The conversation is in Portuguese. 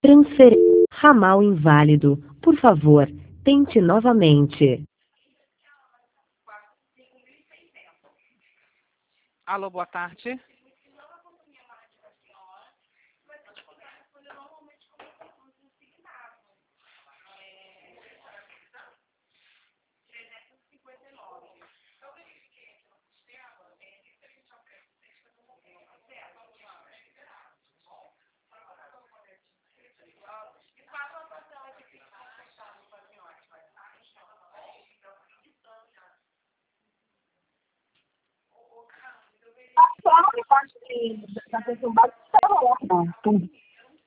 Ramal inválido. Por favor, tente novamente. Alô, boa tarde. Só a parte da questão básica, não.